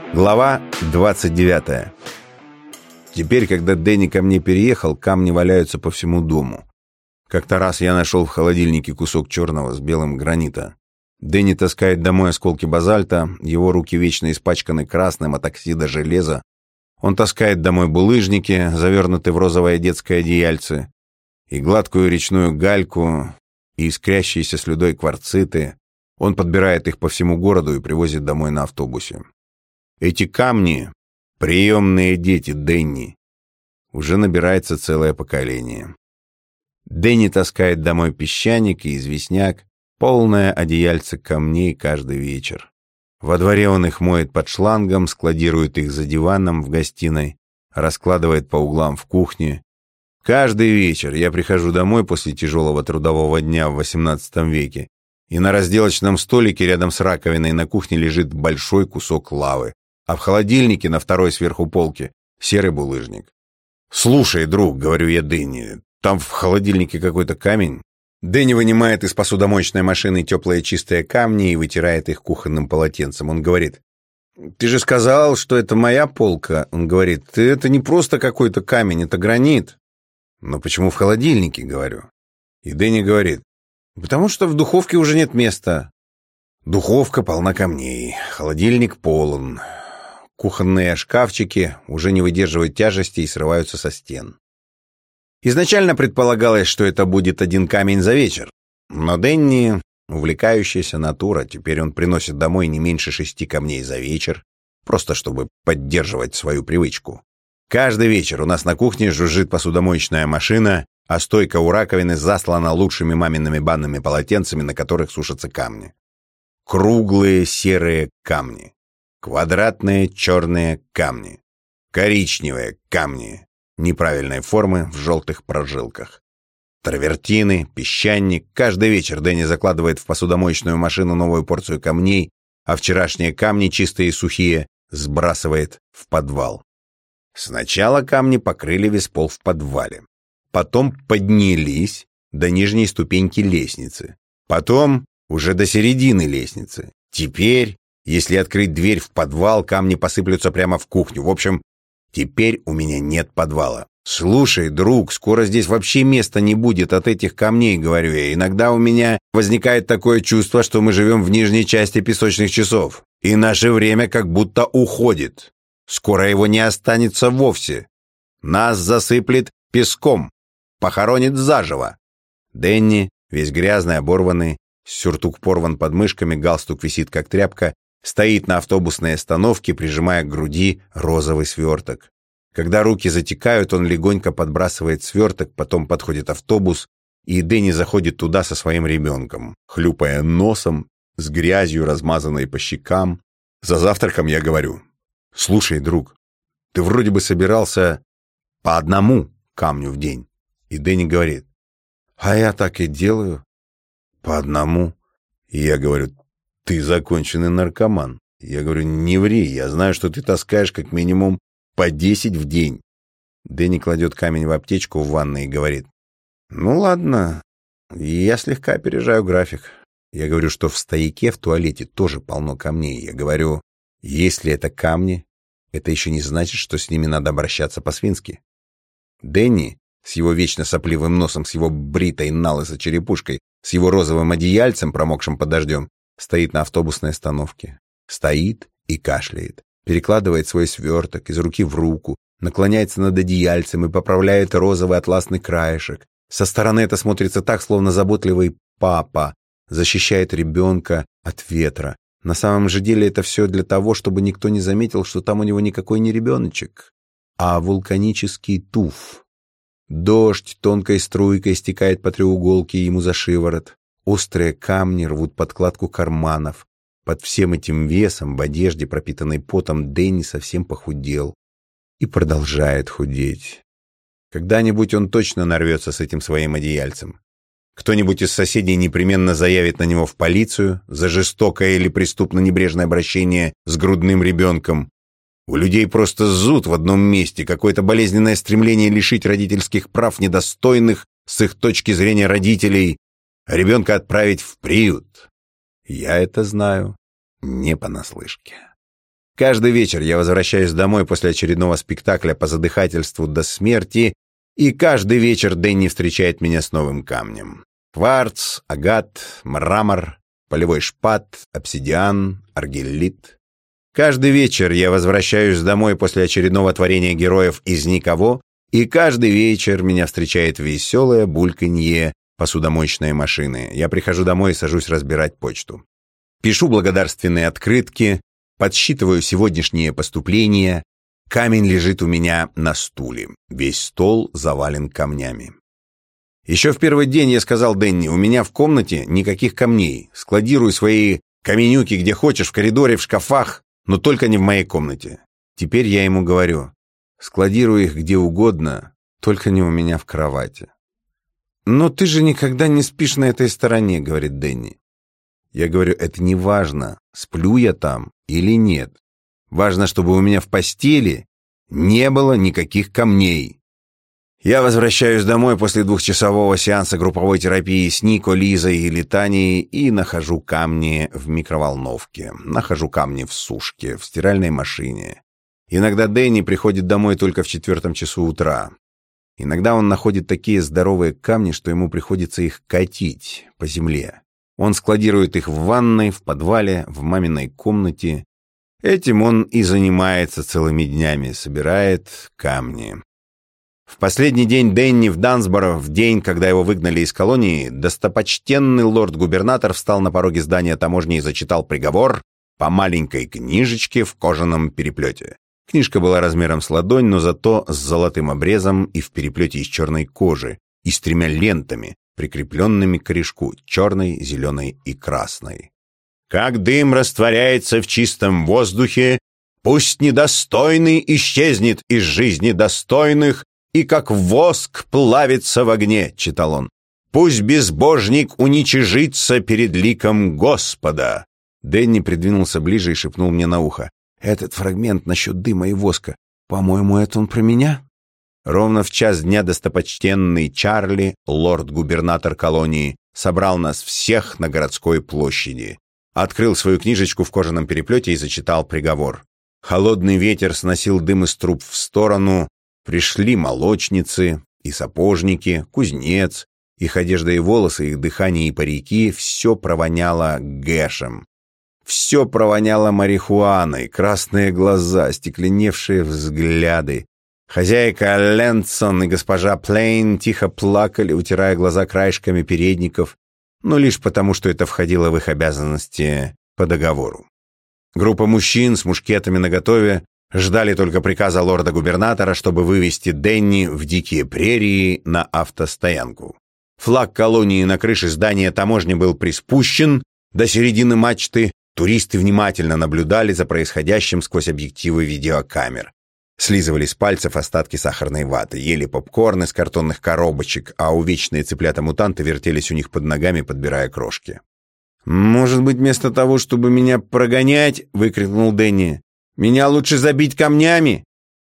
Глава 29. Теперь, когда Дэнни ко мне переехал, камни валяются по всему дому. Как-то раз я нашел в холодильнике кусок черного с белым гранита. Дэнни таскает домой осколки базальта, его руки вечно испачканы красным от оксида железа. Он таскает домой булыжники, завернутые в розовое детское одеяльце, и гладкую речную гальку, и искрящиеся слюдой кварциты. Он подбирает их по всему городу и привозит домой на автобусе. Эти камни — приемные дети Дэнни. Уже набирается целое поколение. Дэнни таскает домой песчаник и известняк, полное одеяльце камней каждый вечер. Во дворе он их моет под шлангом, складирует их за диваном в гостиной, раскладывает по углам в кухне. Каждый вечер я прихожу домой после тяжелого трудового дня в XVIII веке, и на разделочном столике рядом с раковиной на кухне лежит большой кусок лавы, а в холодильнике на второй сверху полке серый булыжник. «Слушай, друг», — говорю я Дэнни, — «там в холодильнике какой-то камень». Дэнни вынимает из посудомоечной машины теплые чистые камни и вытирает их кухонным полотенцем. Он говорит: «Ты же сказал, что это моя полка». Он говорит: «Это не просто какой-то камень, это гранит». «Но почему в холодильнике?» — говорю. И Дэнни говорит: «Потому что в духовке уже нет места». Духовка полна камней, холодильник полон. Кухонные шкафчики уже не выдерживают тяжести и срываются со стен. Изначально предполагалось, что это будет один камень за вечер, но Дэнни — увлекающаяся натура, теперь он приносит домой не меньше 6 камней за вечер, просто чтобы поддерживать свою привычку. Каждый вечер у нас на кухне жужжит посудомоечная машина, а стойка у раковины заслана лучшими мамиными банными полотенцами, на которых сушатся камни. Круглые серые камни. Квадратные черные камни, коричневые камни неправильной формы в желтых прожилках, травертины, песчаник. Каждый вечер Дэнни закладывает в посудомоечную машину новую порцию камней, а вчерашние камни, чистые и сухие, сбрасывает в подвал. Сначала камни покрыли весь пол в подвале, потом поднялись до нижней ступеньки лестницы, потом уже до середины лестницы. Теперь, если открыть дверь в подвал, камни посыплются прямо в кухню. В общем, теперь у меня нет подвала. «Слушай, друг, скоро здесь вообще места не будет от этих камней», — говорю я. «Иногда у меня возникает такое чувство, что мы живем в нижней части песочных часов, и наше время как будто уходит. Скоро его не останется вовсе. Нас засыплет песком, похоронит заживо». Дэнни, весь грязный, оборванный, сюртук порван под мышками, галстук висит как тряпка, стоит на автобусной остановке, прижимая к груди розовый сверток. Когда руки затекают, он легонько подбрасывает сверток, потом подходит автобус, и Дэнни заходит туда со своим ребенком, хлюпая носом, с грязью, размазанной по щекам. За завтраком я говорю: «Слушай, друг, ты вроде бы собирался по одному камню в день». И Дэнни говорит: «А я так и делаю, по одному». И я говорю: «Ты законченный наркоман». Я говорю: «Не ври, я знаю, что ты таскаешь как минимум по 10 в день». Дэнни кладет камень в аптечку в ванной и говорит: «Ну ладно, я слегка опережаю график». Я говорю, что в стояке в туалете тоже полно камней. Я говорю: «Если это камни, это еще не значит, что с ними надо обращаться по-свински». Дэнни с его вечно сопливым носом, с его бритой налысо черепушкой, с его розовым одеяльцем, промокшим под дождем, стоит на автобусной остановке. Стоит и кашляет, перекладывает свой сверток из руки в руку, наклоняется над одеяльцем и поправляет розовый атласный краешек. Со стороны это смотрится так, словно заботливый папа защищает ребенка от ветра. На самом же деле это все для того, чтобы никто не заметил, что там у него никакой не ребеночек, а вулканический туф. Дождь тонкой струйкой стекает по треуголке ему за шиворот. Острые камни рвут подкладку карманов. Под всем этим весом в одежде, пропитанной потом, Дэнни совсем похудел и продолжает худеть. Когда-нибудь он точно нарвется с этим своим одеяльцем. Кто-нибудь из соседей непременно заявит на него в полицию за жестокое или преступно-небрежное обращение с грудным ребенком. У людей просто зуд в одном месте, какое-то болезненное стремление лишить родительских прав недостойных с их точки зрения родителей, а ребенка отправить в приют. Я это знаю не понаслышке. Каждый вечер я возвращаюсь домой после очередного спектакля по задыхательству до смерти, и каждый вечер Дэнни встречает меня с новым камнем. Кварц, агат, мрамор, полевой шпат, обсидиан, аргиллит. Каждый вечер я возвращаюсь домой после очередного творения героев из никого, и каждый вечер меня встречает веселое бульканье посудомоечной машины. Я прихожу домой и сажусь разбирать почту. Пишу благодарственные открытки, подсчитываю сегодняшние поступления. Камень лежит у меня на стуле. Весь стол завален камнями. Еще в первый день я сказал Дэнни: у меня в комнате никаких камней. Складируй свои каменюки где хочешь, в коридоре, в шкафах, но только не в моей комнате. Теперь я ему говорю: складируй их где угодно, только не у меня в кровати. «Но ты же никогда не спишь на этой стороне», — говорит Дэнни. Я говорю: это не важно, сплю я там или нет. Важно, чтобы у меня в постели не было никаких камней. Я возвращаюсь домой после 2-часового сеанса групповой терапии с Нико, Лизой и Литанией и нахожу камни в микроволновке, нахожу камни в сушке, в стиральной машине. Иногда Дэнни приходит домой только в 4 часу утра. Иногда он находит такие здоровые камни, что ему приходится их катить по земле. Он складирует их в ванной, в подвале, в маминой комнате. Этим он и занимается целыми днями, собирает камни. В последний день Дэнни в Дансборо, в день, когда его выгнали из колонии, достопочтенный лорд-губернатор встал на пороге здания таможни и зачитал приговор по маленькой книжечке в кожаном переплете. Книжка была размером с ладонь, но зато с золотым обрезом и в переплете из черной кожи, и с 3 лентами, прикрепленными к корешку, черной, зеленой и красной. «Как дым растворяется в чистом воздухе, пусть недостойный исчезнет из жизни достойных, и как воск плавится в огне», — читал он. «Пусть безбожник уничижится перед ликом Господа». Дэнни придвинулся ближе и шепнул мне на ухо: «Этот фрагмент насчет дыма и воска, по-моему, это он про меня?» Ровно в 1 дня достопочтенный Чарли, лорд-губернатор колонии, собрал нас всех на городской площади. Открыл свою книжечку в кожаном переплете и зачитал приговор. Холодный ветер сносил дым из труб в сторону. Пришли молочницы и сапожники, кузнец. Их одежда и волосы, их дыхание и парики — все провоняло гэшем. Все провоняло марихуаной, красные глаза, стекленевшие взгляды. Хозяйка Лэнсон и госпожа Плейн тихо плакали, утирая глаза краешками передников, но лишь потому, что это входило в их обязанности по договору. Группа мужчин с мушкетами наготове ждали только приказа лорда-губернатора, чтобы вывести Дэнни в дикие прерии на автостоянку. Флаг колонии на крыше здания таможни был приспущен до середины мачты. Туристы внимательно наблюдали за происходящим сквозь объективы видеокамер. Слизывали с пальцев остатки сахарной ваты, ели попкорн из картонных коробочек, а увечные цыплята-мутанты вертелись у них под ногами, подбирая крошки. «Может быть, вместо того, чтобы меня прогонять, — выкрикнул Дэнни, — меня лучше забить камнями?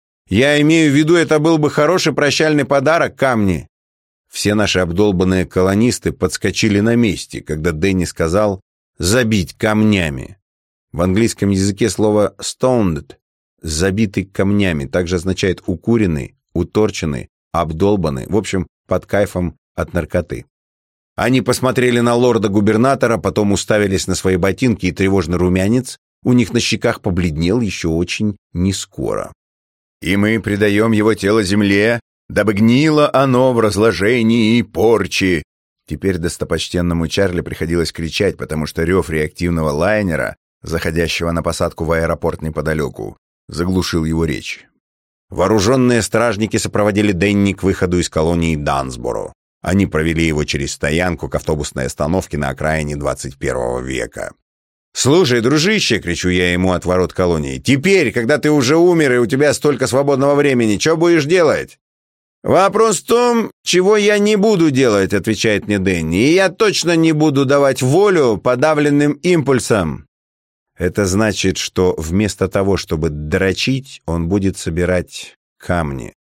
Я имею в виду, это был бы хороший прощальный подарок, камни». Все наши обдолбанные колонисты подскочили на месте, когда Дэнни сказал «забить камнями». В английском языке слово «stoned» — «забитый камнями» также означает «укуренный», «уторченный», «обдолбанный», в общем, под кайфом от наркоты. Они посмотрели на лорда-губернатора, потом уставились на свои ботинки, и тревожный румянец у них на щеках побледнел еще очень нескоро. «И мы предаем его тело земле, дабы гнило оно в разложении и порче». Теперь достопочтенному Чарли приходилось кричать, потому что рев реактивного лайнера, заходящего на посадку в аэропорт неподалеку, заглушил его речь. Вооруженные стражники сопроводили Дэнни к выходу из колонии Дансборо. Они провели его через стоянку к автобусной остановке на окраине 21 века. «Слушай, дружище!» — кричу я ему от ворот колонии. «Теперь, когда ты уже умер и у тебя столько свободного времени, что будешь делать?» «Вопрос в том, чего я не буду делать», — отвечает мне Дэнни. «И я точно не буду давать волю подавленным импульсам». Это значит, что вместо того, чтобы дрочить, он будет собирать камни.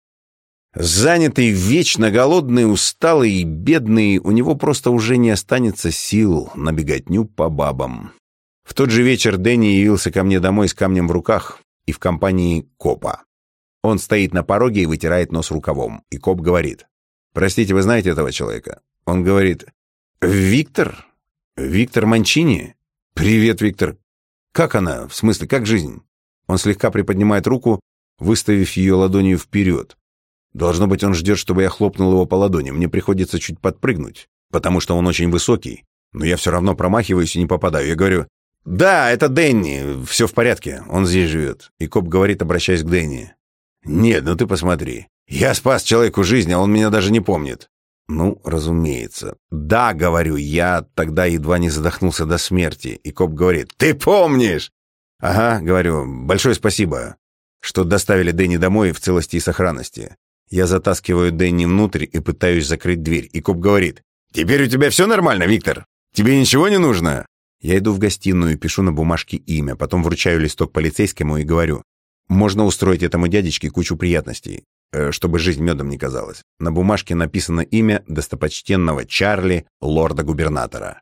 Занятый, вечно голодный, усталый и бедный, у него просто уже не останется сил на беготню по бабам. В тот же вечер Дэнни явился ко мне домой с камнем в руках и в компании копа. Он стоит на пороге и вытирает нос рукавом. И коп говорит: «Простите, вы знаете этого человека?» Он говорит: «Виктор? Виктор Манчини? Привет, Виктор. Как она? В смысле, как жизнь?» Он слегка приподнимает руку, выставив ее ладонью вперед. Должно быть, он ждет, чтобы я хлопнул его по ладони. Мне приходится чуть подпрыгнуть, потому что он очень высокий. Но я все равно промахиваюсь и не попадаю. Я говорю: «Да, это Дэнни. Все в порядке. Он здесь живет». И коп говорит, обращаясь к Дэнни: «Нет, ну ты посмотри. Я спас человеку жизнь, а он меня даже не помнит». Ну, разумеется. «Да, — говорю, — я тогда едва не задохнулся до смерти». И коп говорит: «Ты помнишь?» «Ага, — говорю, — большое спасибо, что доставили Дэнни домой в целости и сохранности». Я затаскиваю Дэнни внутрь и пытаюсь закрыть дверь. И коп говорит: «Теперь у тебя все нормально, Виктор? Тебе ничего не нужно?» Я иду в гостиную и пишу на бумажке имя, потом вручаю листок полицейскому и говорю: «Можно устроить этому дядечке кучу приятностей, чтобы жизнь медом не казалась». На бумажке написано имя достопочтенного Чарли, лорда-губернатора.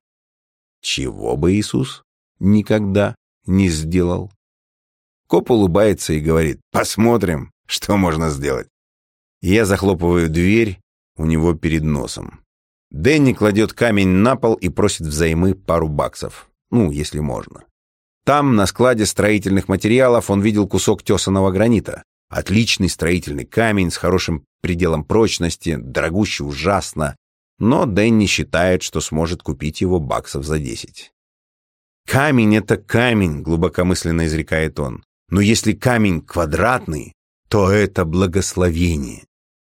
Чего бы Иисус никогда не сделал? Коп улыбается и говорит: «Посмотрим, что можно сделать». Я захлопываю дверь у него перед носом. Дэнни кладет камень на пол и просит взаймы пару баксов. Ну, если можно. Там, на складе строительных материалов, он видел кусок тесаного гранита. Отличный строительный камень с хорошим пределом прочности, дорогущий ужасно. Но Дэнни считает, что сможет купить его баксов за 10. «Камень — это камень», — глубокомысленно изрекает он. «Но если камень квадратный, то это благословение».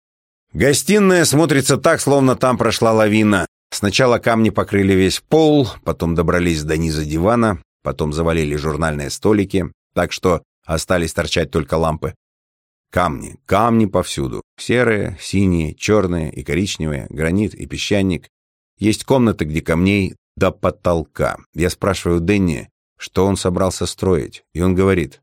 Гостиная смотрится так, словно там прошла лавина. Сначала камни покрыли весь пол, потом добрались до низа дивана, потом завалили журнальные столики, так что остались торчать только лампы. Камни, камни повсюду. Серые, синие, черные и коричневые, гранит и песчаник. Есть комнаты, где камней до потолка. Я спрашиваю Дэнни, что он собрался строить, и он говорит: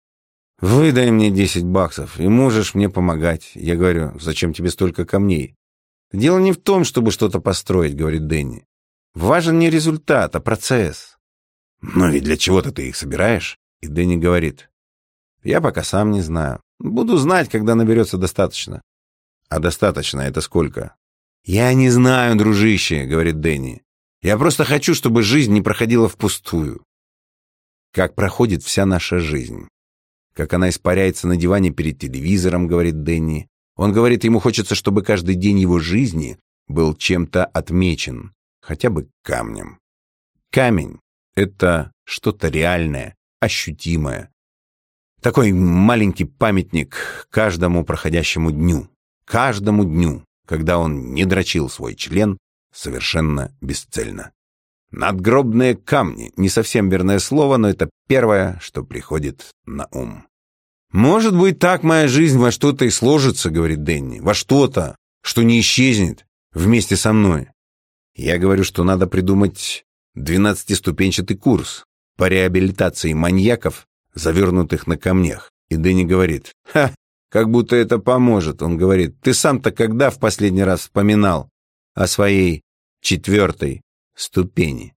«Выдай мне 10 баксов, и можешь мне помогать». Я говорю: «Зачем тебе столько камней?» «Дело не в том, чтобы что-то построить», — говорит Дэнни. «Важен не результат, а процесс». «Но ведь для чего-то ты их собираешь?» И Дэнни говорит: «Я пока сам не знаю. Буду знать, когда наберется достаточно». «А достаточно — это сколько?» «Я не знаю, дружище», — говорит Дэнни. «Я просто хочу, чтобы жизнь не проходила впустую». Как проходит вся наша жизнь. Как она испаряется на диване перед телевизором, говорит Дэнни. Он говорит, ему хочется, чтобы каждый день его жизни был чем-то отмечен, хотя бы камнем. Камень — это что-то реальное, ощутимое. Такой маленький памятник каждому проходящему дню. Каждому дню, когда он не дрочил свой член совершенно бесцельно. Надгробные камни — не совсем верное слово, но это первое, что приходит на ум. «Может быть, так моя жизнь во что-то и сложится, — говорит Дэнни, — во что-то, что не исчезнет вместе со мной». Я говорю, что надо придумать 12-ступенчатый курс по реабилитации маньяков, завернутых на камнях. И Дэнни говорит: «Ха, как будто это поможет». Он говорит: «Ты сам-то когда в последний раз вспоминал о своей 4-й ступени?»